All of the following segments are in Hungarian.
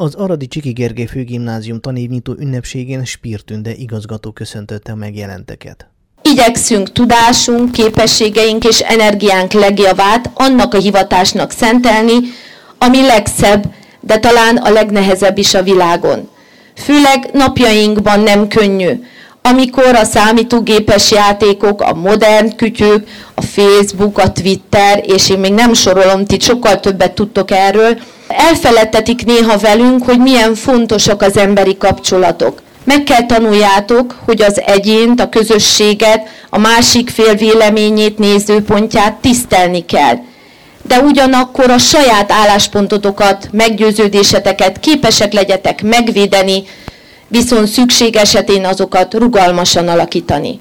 Az aradi Csiki Gergely Főgimnázium tanévnyitó ünnepségén Spír Tünde igazgató köszöntötte a megjelenteket. Igyekszünk tudásunk, képességeink és energiánk legjavát annak a hivatásnak szentelni, ami legszebb, de talán a legnehezebb is a világon. Főleg napjainkban nem könnyű, amikor a számítógépes játékok, a modern kütyük, a Facebook, a Twitter, és én még nem sorolom, ti sokkal többet tudtok erről, elfeledtetik néha velünk, hogy milyen fontosak az emberi kapcsolatok. Meg kell tanuljátok, hogy az egyént, a közösséget, a másik fél véleményét, nézőpontját tisztelni kell. De ugyanakkor a saját álláspontotokat, meggyőződéseteket képesek legyetek megvédeni, viszont szükség esetén azokat rugalmasan alakítani.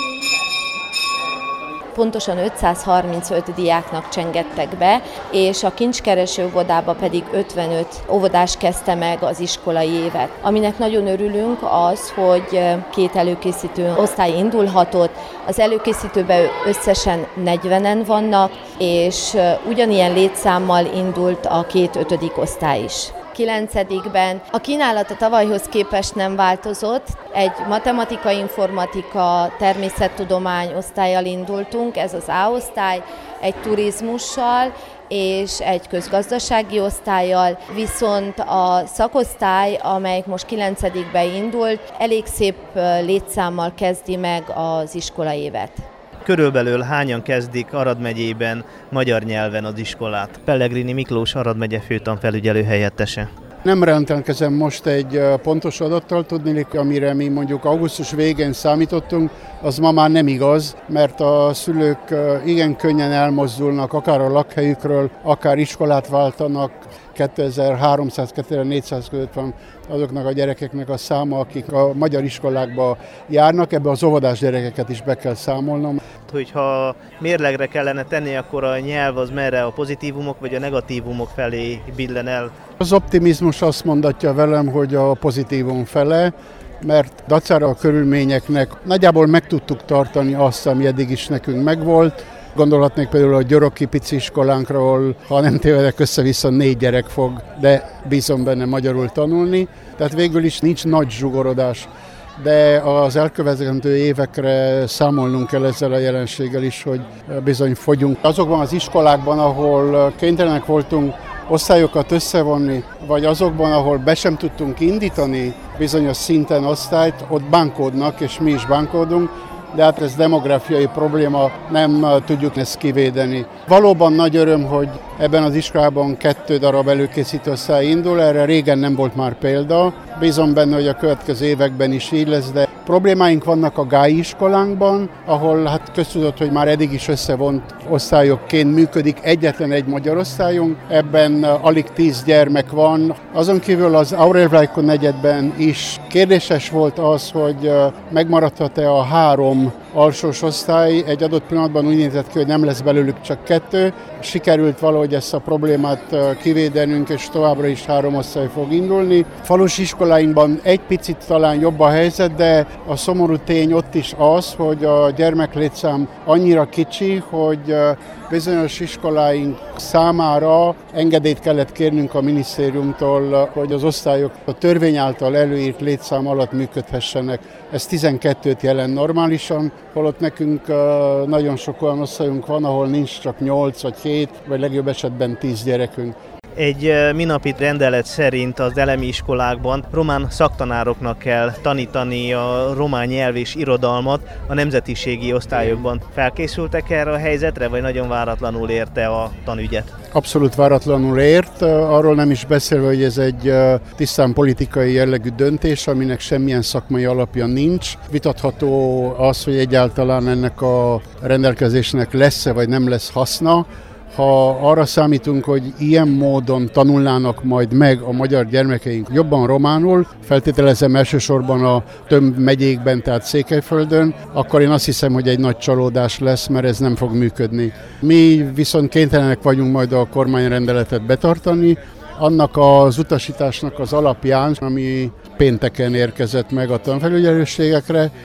Pontosan 535 diáknak csengettek be, és a kincskereső óvodába pedig 55 óvodás kezdte meg az iskolai évet. Aminek nagyon örülünk az, hogy 2 előkészítő osztály indulhatott, az előkészítőben összesen 40-en vannak, és ugyanilyen létszámmal indult a 2 5. osztály is. 9-ben. A kínálat a tavalyhoz képest nem változott. Egy matematika-informatika, természettudomány osztállyal indultunk, ez az A osztály, egy turizmussal és egy közgazdasági osztállyal, viszont a szakosztály, amelyik most 9-ben indult, elég szép létszámmal kezdi meg az iskolaévet. Körülbelül hányan kezdik Arad megyében magyar nyelven az iskolát? Pellegrini Miklós Arad megye főtanfelügyelő helyettese. Nem rendelkezem most egy pontos adattal, tudniillik, amire mi mondjuk augusztus végén számítottunk, az ma már nem igaz, mert a szülők igen könnyen elmozdulnak, akár a lakhelyükről, akár iskolát váltanak. 2300-2400 között van azoknak a gyerekeknek a száma, akik a magyar iskolákba járnak, ebbe az óvodás gyerekeket is be kell számolnom. Hogyha mérlegre kellene tenni, akkor a nyelv az merre, a pozitívumok vagy a negatívumok felé billen el? Az optimizmus azt mondatja velem, hogy a pozitívum fele, mert dacára a körülményeknek nagyjából meg tudtuk tartani azt, ami eddig is nekünk megvolt. Gondolhatnék például a gyoroki pici iskolánkról, ha nem tévedek, össze-vissza 4 gyerek fog, de bízom benne magyarul tanulni. Tehát végül is nincs nagy zsugorodás, de az elkövetkezendő évekre számolnunk kell ezzel a jelenséggel is, hogy bizony fogyunk. Azokban az iskolákban, ahol kénytelenek voltunk osztályokat összevonni, vagy azokban, ahol be sem tudtunk indítani bizonyos szinten osztályt, ott bánkódnak, és mi is bánkódunk, de hát ez demográfiai probléma, nem tudjuk ezt kivédeni. Valóban nagy öröm, hogy ebben az iskolában 2 darab előkészítő osztály indul, erre régen nem volt már példa. Bízom benne, hogy a következő években is így lesz, de problémáink vannak a Gályi iskolánkban, ahol hát köztudott, hogy már eddig is összevont osztályokként működik egyetlen egy magyar osztályunk, ebben alig 10 gyermek van. Azon kívül az Aurel Vlajko negyedben is kérdéses volt az, hogy megmaradhat-e a 3 alsós osztály. Egy adott pillanatban úgy nézett ki, hogy nem lesz belőlük csak 2. Sikerült valahogy ezt a problémát kivédenünk, és továbbra is 3 osztály fog indulni. Falusi iskoláinkban egy picit talán jobb a helyzet, de a szomorú tény ott is az, hogy a gyermeklétszám annyira kicsi, hogy bizonyos iskoláink számára engedélyt kellett kérnünk a minisztériumtól, hogy az osztályok a törvény által előírt létszám alatt működhessenek. Ez 12-t jelent normálisan, holott nekünk nagyon sok olyan osztályunk van, ahol nincs csak 8 vagy 7, vagy legjobb esetben 10 gyerekünk. Egy minapi rendelet szerint az elemi iskolákban román szaktanároknak kell tanítani a román nyelv és irodalmat a nemzetiségi osztályokban. Felkészültek erre a helyzetre, vagy nagyon váratlanul érte a tanügyet? Abszolút váratlanul ért, arról nem is beszélve, hogy ez egy tisztán politikai jellegű döntés, aminek semmilyen szakmai alapja nincs. Vitatható az, hogy egyáltalán ennek a rendelkezésnek lesz-e vagy nem lesz haszna. Ha arra számítunk, hogy ilyen módon tanulnának majd meg a magyar gyermekeink jobban románul, feltételezem elsősorban a több megyékben, tehát Székelyföldön, akkor én azt hiszem, hogy egy nagy csalódás lesz, mert ez nem fog működni. Mi viszont kénytelenek vagyunk majd a kormányrendeletet betartani, annak az utasításnak az alapján, ami pénteken érkezett meg a tanfelügyelőségekre,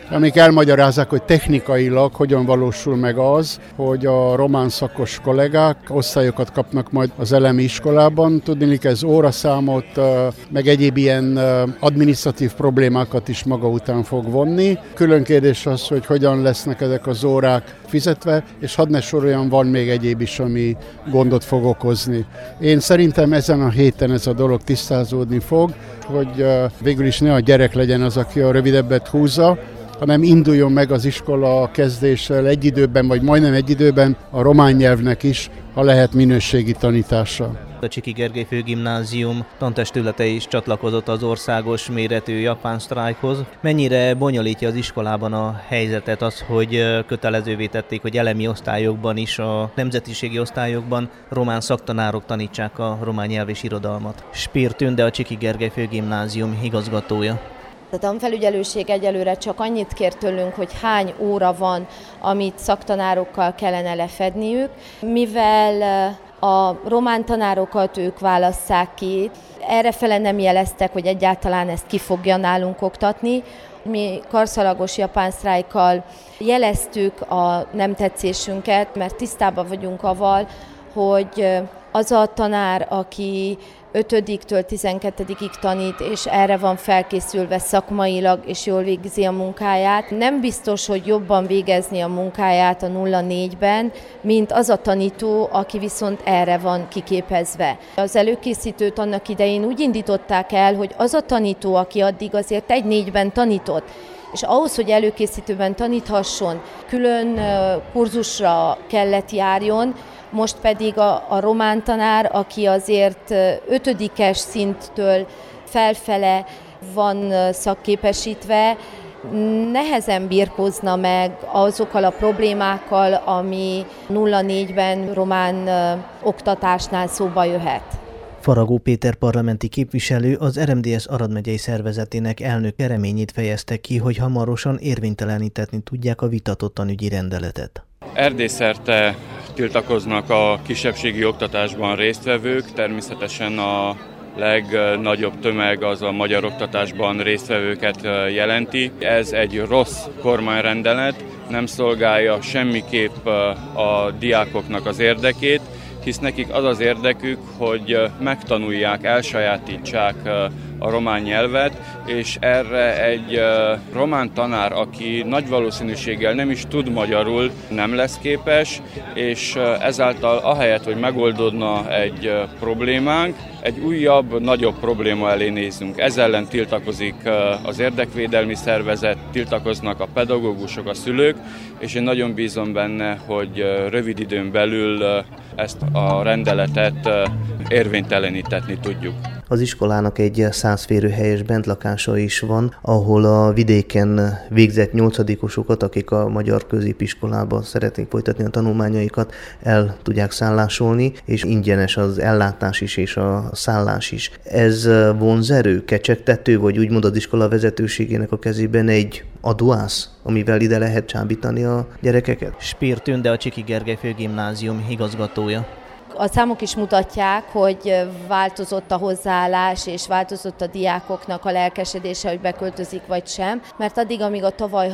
amik elmagyarázzák, hogy technikailag hogyan valósul meg az, hogy a román szakos kollégák osztályokat kapnak majd az elemi iskolában. Tudniillik, ez óraszámot, meg egyéb ilyen adminisztratív problémákat is maga után fog vonni. Külön kérdés az, hogy hogyan lesznek ezek az órák fizetve, és hadd ne soroljam, van még egyéb is, ami gondot fog okozni. Én szerintem ezen a héten ez a dolog tisztázódni fog, hogy végül is ne a gyerek legyen az, aki a rövidebbet húzza, hanem induljon meg az iskola kezdéssel egy időben, vagy majdnem egy időben a román nyelvnek is, ha lehet, minőségi tanítása. A Csiki Gergely Főgimnázium tantestülete is csatlakozott az országos méretű japán sztrájkhoz. Mennyire bonyolítja az iskolában a helyzetet az, hogy kötelezővé tették, hogy elemi osztályokban is, a nemzetiségi osztályokban román szaktanárok tanítsák a román nyelv és irodalmat? Spír Tünde, a Csiki Gergely Főgimnázium igazgatója. A tanfelügyelőség egyelőre csak annyit kér tőlünk, hogy hány óra van, amit szaktanárokkal kellene lefedniük, mivel a román tanárokat ők válasszák ki. Errefele nem jeleztek, hogy egyáltalán ezt ki fogja nálunk oktatni. Mi karszalagos japán sztrájkkal jeleztük a nem tetszésünket, mert tisztában vagyunk avval, hogy az a tanár, aki 5-től 12-ig tanít, és erre van felkészülve szakmailag, és jól végzi a munkáját. Nem biztos, hogy jobban végezni a munkáját a 0-4-ben, mint az a tanító, aki viszont erre van kiképezve. Az előkészítőt annak idején úgy indították el, hogy az a tanító, aki addig azért 1-4-ben tanított, és ahhoz, hogy előkészítőben taníthasson, külön kurzusra kellett járjon, most pedig a román tanár, aki azért 5-es szinttől felfele van szakképesítve, nehezen birkózna meg azokkal a problémákkal, ami 0-4-ben román oktatásnál szóba jöhet. Faragó Péter parlamenti képviselő az RMDSZ Arad megyei szervezetének elnök reményét fejezte ki, hogy hamarosan érvénytelenítetni tudják a vitatott tanügyi rendeletet. Erdélyszerte tiltakoznak a kisebbségi oktatásban résztvevők, természetesen a legnagyobb tömeg az a magyar oktatásban résztvevőket jelenti. Ez egy rossz kormányrendelet, nem szolgálja semmiképp a diákoknak az érdekét, hisz nekik az az érdekük, hogy megtanulják, elsajátítsák a román nyelvet, és erre egy román tanár, aki nagy valószínűséggel nem is tud magyarul, nem lesz képes, és ezáltal ahelyett, hogy megoldódna egy problémánk, egy újabb, nagyobb probléma elé nézünk. Ez ellen tiltakozik az érdekvédelmi szervezet, tiltakoznak a pedagógusok, a szülők, és én nagyon bízom benne, hogy rövid időn belül ezt a rendeletet érvénytelenítetni tudjuk. Az iskolának egy 100 férőhelyes bentlakása is van, ahol a vidéken végzett 8-osokat, akik a magyar középiskolában szeretnék folytatni a tanulmányaikat, el tudják szállásolni, és ingyenes az ellátás is és a szállás is. Ez vonzerő, kecsegtető, vagy úgymond az iskola vezetőségének a kezében egy adóász, amivel ide lehet csábítani a gyerekeket? Spír Tünde, a Csiki Gergely Főgimnázium igazgatója. A számok is mutatják, hogy változott a hozzáállás, és változott a diákoknak a lelkesedése, hogy beköltözik vagy sem, mert addig, amíg a tavaly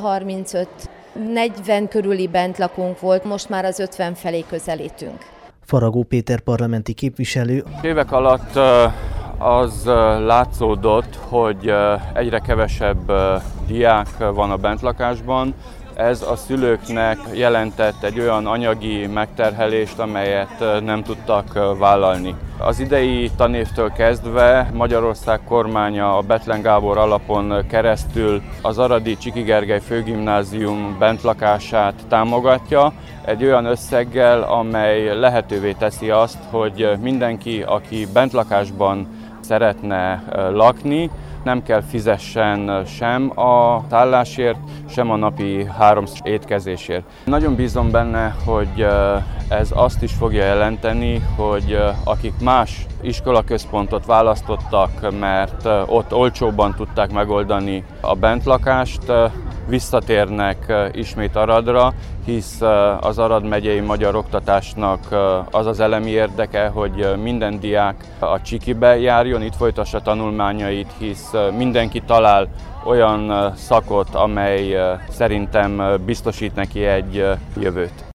35-40 körüli bentlakónk volt, most már az 50 felé közelítünk. Faragó Péter parlamenti képviselő. Évek alatt az látszódott, hogy egyre kevesebb diák van a bentlakásban. Ez a szülőknek jelentett egy olyan anyagi megterhelést, amelyet nem tudtak vállalni. Az idei tanévtől kezdve Magyarország kormánya a Bethlen Gábor alapon keresztül az aradi Csiki Gergely Főgimnázium bentlakását támogatja, egy olyan összeggel, amely lehetővé teszi azt, hogy mindenki, aki bentlakásban szeretne lakni, nem kell fizessen sem a szállásért, sem a napi 3 étkezésért. Nagyon bízom benne, hogy ez azt is fogja jelenteni, hogy akik más iskolaközpontot választottak, mert ott olcsóbban tudták megoldani a bentlakást, visszatérnek ismét Aradra, hisz az Arad megyei magyar oktatásnak az az elemi érdeke, hogy minden diák a Csikibe járjon, itt folytassa tanulmányait, hisz mindenki talál olyan szakot, amely szerintem biztosít neki egy jövőt.